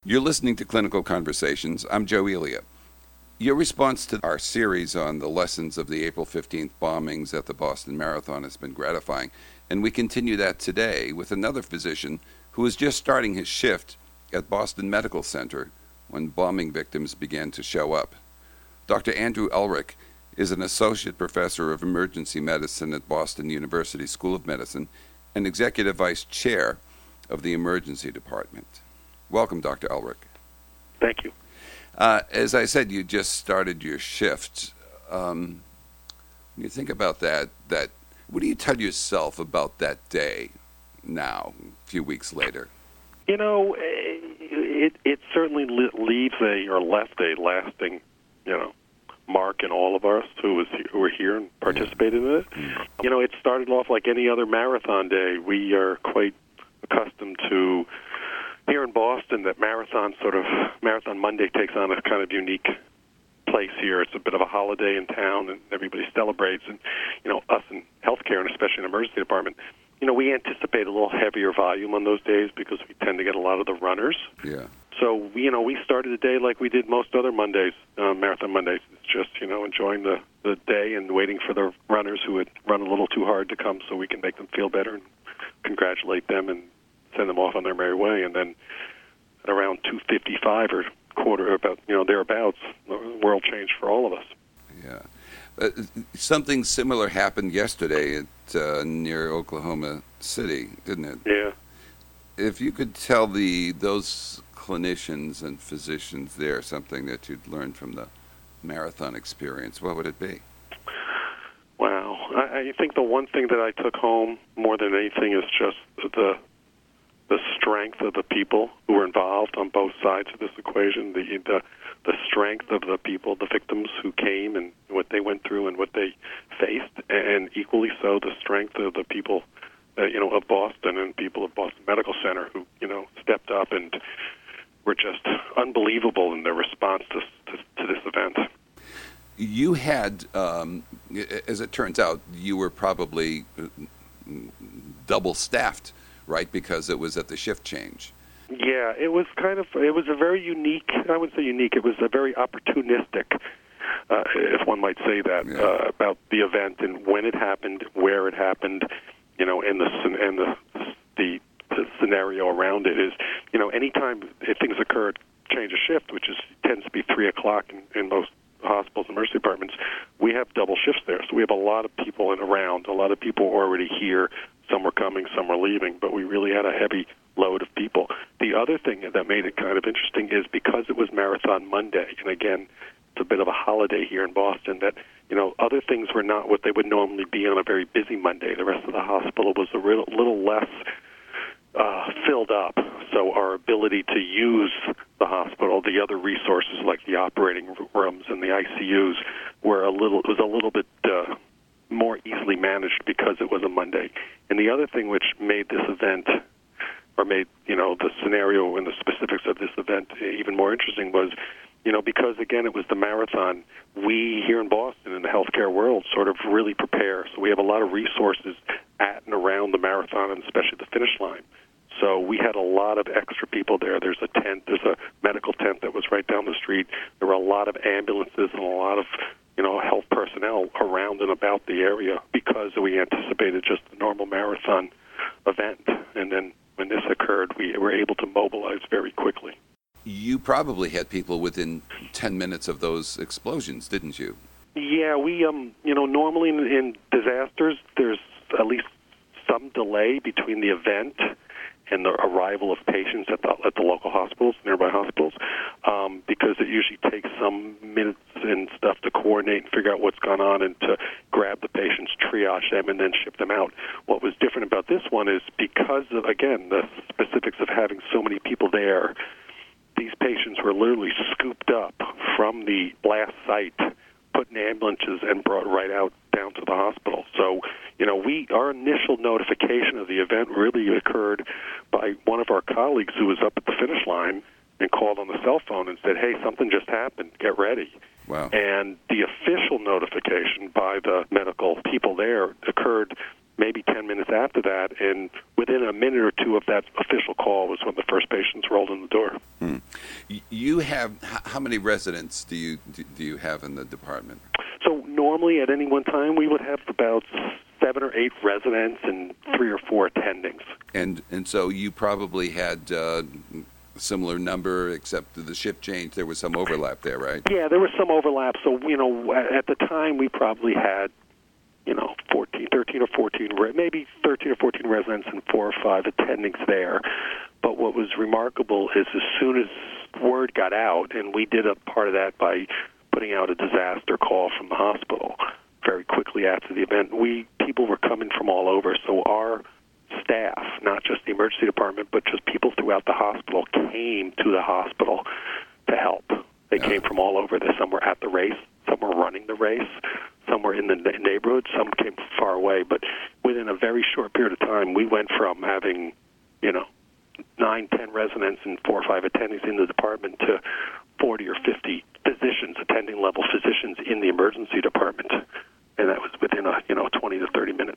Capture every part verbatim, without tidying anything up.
You're listening to Clinical Conversations. I'm Joe Elia. Your response to our series on the lessons of the April fifteenth bombings at the Boston Marathon has been gratifying, and we continue that today with another physician who is just starting his shift at Boston Medical Center when bombing victims began to show up. Doctor Andrew Ulrich is an associate professor of emergency medicine at Boston University School of Medicine and executive vice chair of the emergency department. Welcome, Doctor Ulrich. Thank you. Uh, as I said, you just started your shift. Um, when you think about that, that what do you tell yourself about that day now, a few weeks later? You know, it it certainly leaves a or left a lasting, you know, mark in all of us who was who were here and participated in it. Mm. You know, it started off like any other marathon day. We are quite accustomed to here in Boston that marathon sort of Marathon Monday takes on a kind of unique place here. It's a bit of a holiday in town, and everybody celebrates. And you know, us in healthcare, and especially in the emergency department, you know, we anticipate a little heavier volume on those days because we tend to get a lot of the runners. Yeah. So you know, we started the day like we did most other Mondays, uh, Marathon Mondays. It's just you know enjoying the the day and waiting for the runners who had run a little too hard to come, so we can make them feel better and congratulate them and send them off on their merry way. And then at around two fifty-five or quarter, about you know thereabouts, the world changed for all of us. Yeah. Uh, something similar happened yesterday at uh, near Oklahoma City, didn't it? Yeah. If you could tell the those clinicians and physicians there something that you'd learned from the marathon experience, what would it be? Wow. I, I think the one thing that I took home more than anything is just the the strength of the people who were involved on both sides of this equation, the, the the strength of the people, the victims who came and what they went through and what they faced, and equally so the strength of the people, uh, you know, of Boston and people of Boston Medical Center who, you know, stepped up and were just unbelievable in their response to to, to this event. You had, um, as it turns out, you were probably double-staffed, right, because it was at the shift change. Yeah, it was kind of, it was a very unique, I wouldn't say unique, it was a very opportunistic, uh, if one might say that, yeah. uh, about the event and when it happened, where it happened, you know, and the, and the, the, the scenario around it is, you know, anytime if things occurred, change of shift, which is tends to be three o'clock in, in most hospitals and emergency departments, we have double shifts there. So we have a lot of people in around, a lot of people already here. Some were coming, some were leaving, but we really had a heavy load of people. The other thing that made it kind of interesting is because it was Marathon Monday, and again, it's a bit of a holiday here in Boston, that, you know, other things were not what they would normally be on a very busy Monday. The rest of the hospital was a little, little less uh, filled up, so our ability to use the hospital, the other resources like the operating rooms and the I C Us, were a little, it was a little bit uh, more easily managed because it was a Monday. And the other thing which made this event, or made, you know, the scenario and the specifics of this event even more interesting was, you know, because, again, it was the marathon, we here in Boston in the healthcare world sort of really prepare. So we have a lot of resources at and around the marathon, and especially the finish line. So we had a lot of extra people there. There's a tent, there's a medical tent that was right down the street. There were a lot of ambulances and a lot of, you know, health personnel around and about the area because we anticipated just a normal marathon event. And then when this occurred, we were able to mobilize very quickly. You probably had people within ten minutes of those explosions, didn't you? Yeah, we, um, you know, normally in, in disasters, there's at least some delay between the event and the arrival of patients at the, at the local hospitals, nearby hospitals, um, because it usually takes some minutes and stuff to coordinate and figure out what's gone on and to grab the patients, triage them, and then ship them out. What was different about this one is because of, again, the specifics of having so many people there, these patients were literally scooped up from the blast site, put in ambulances, and brought right out down to the hospital. So, you know, we our initial notification of the event really occurred by one of our colleagues who was up at the finish line and called on the cell phone and said, hey, something just happened, get ready. Wow. And the official notification by the medical people there occurred maybe ten minutes after that, and within a minute or two of that official call was when the first patients rolled in the door. Hmm. You have, how many residents do you do you have in the department? So normally at any one time we would have about seven or eight residents and three or four attendings. And and so you probably had uh, a similar number, except the shift change. There was some overlap there, right? Yeah, there was some overlap. So, you know, at the time we probably had, you know, fourteen, thirteen or fourteen, maybe thirteen or fourteen residents and four or five attendings there. But what was remarkable is as soon as word got out, and we did a part of that by putting out a disaster call from the hospital very quickly after the event, we people were coming from all over. So our staff, not just the emergency department, but just people throughout the hospital, came to the hospital to help. They yeah. came from all over. Some were at the race, some were running the race, some were in the neighborhood, some came far away. But within a very short period of time, we went from having, you know, nine, ten residents and four or five attendings in the department to forty or fifty physicians, attending level physicians in the emergency department. And that was within a, you know, twenty to thirty minutes.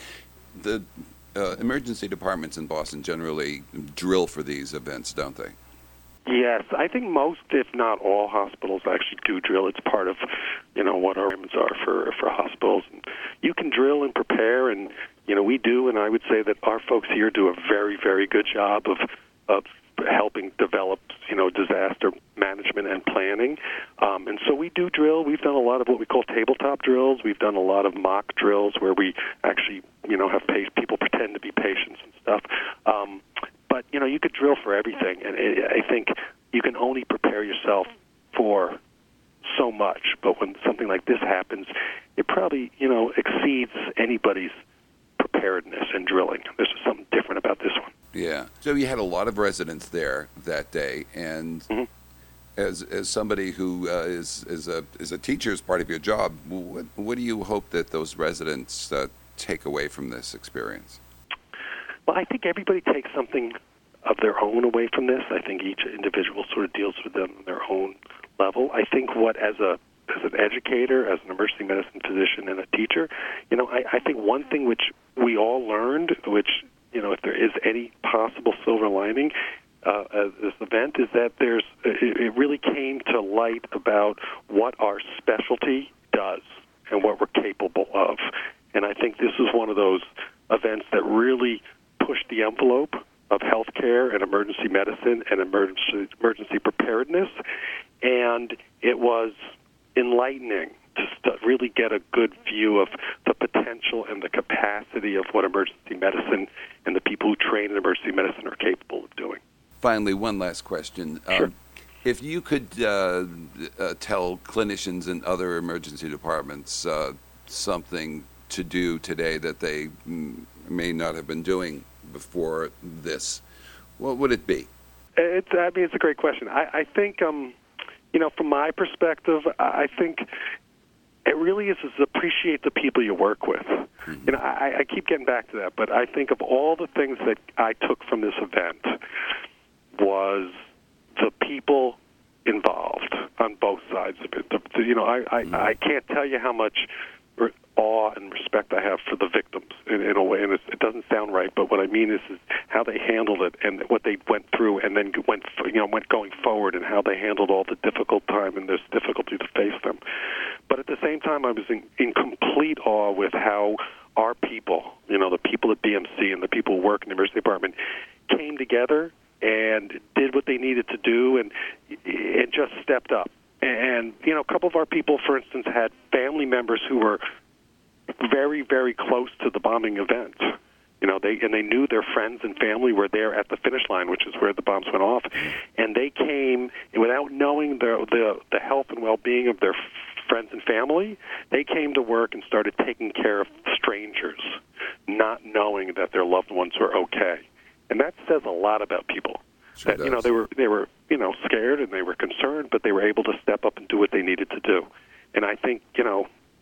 The uh, emergency departments in Boston generally drill for these events, don't they? Yes, I think most, if not all, hospitals actually do drill. It's part of, you know, what our requirements are for for hospitals. And you can drill and prepare, and you know we do. And I would say that our folks here do a very, very good job of of helping develop, you know, disaster management and planning. Um, and so we do drill. We've done a lot of what we call tabletop drills. We've done a lot of mock drills where we actually, you know, have pa- people pretend to be patients and stuff. Um, but, you know, you could drill for everything. And it, I think you can only prepare yourself for so much. But when something like this happens, it probably, you know, exceeds anybody's preparedness and drilling. There's something different about this one. Yeah. So you had a lot of residents there that day, and mm-hmm. as as somebody who uh, is is a is a teacher as part of your job, what, what do you hope that those residents uh, take away from this experience? Well, I think everybody takes something of their own away from this. I think each individual sort of deals with them on their own level. I think what as a as an educator, as an emergency medicine physician and a teacher, you know, I, I think one thing which we all learned, which, you know, if there is any possible silver lining uh, as this event, is that there's it, it really came to light about what our specialty does and what we're capable of. And I think this is one of those events that really pushed the envelope of healthcare and emergency medicine and emergency emergency preparedness, and it was enlightening to really get a good view of the potential and the capacity of what emergency medicine and the people who train in emergency medicine are capable of doing. Finally, one last question. Sure. Um, if you could uh, uh, tell clinicians in other emergency departments uh, something to do today that they m- may not have been doing before this, what would it be? It's, I mean, it's a great question. I, I think, um, you know, from my perspective, I think it really is, is appreciate the people you work with. Mm-hmm. You know, I, I keep getting back to that, but I think of all the things that I took from this event was the people involved on both sides of it. The, the, you know, I, I, mm-hmm. I can't tell you how much re- awe and respect I have for the victims in, in a way, and it's, it doesn't sound right, but what I mean is, is how they handled it and what they went through, and then went, you know, went going forward, and how they handled all the difficult time and this difficulty to face them. But at the same time, I was in, in complete awe with how our people, you know, the people at B M C and the people who work in the emergency department, came together and did what they needed to do, and and just stepped up. And, you know, a couple of our people, for instance, had family members who were very, very close to the bombing event. You know, they and they knew their friends and family were there at the finish line, which is where the bombs went off, and they came without knowing the the, the health and well-being of their friends and family. They came to work and started taking care of strangers, not knowing that their loved ones were okay. And that says a lot about people. Sure that, you know, they were they were you know scared and they were concerned, but they were able to step up and do what they needed to do. And I think, you know,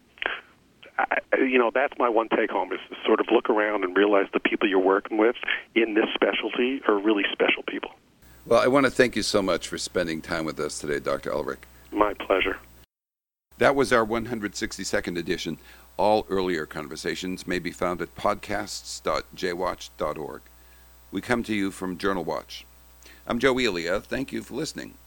I, you know, that's my one take home, is to sort of look around and realize the people you're working with in this specialty are really special people. Well, I want to thank you so much for spending time with us today, Doctor Ulrich. My pleasure. That was our one hundred sixty-second edition All earlier conversations may be found at podcasts dot j watch dot org. We come to you from Journal Watch. I'm Joe Elia. Thank you for listening.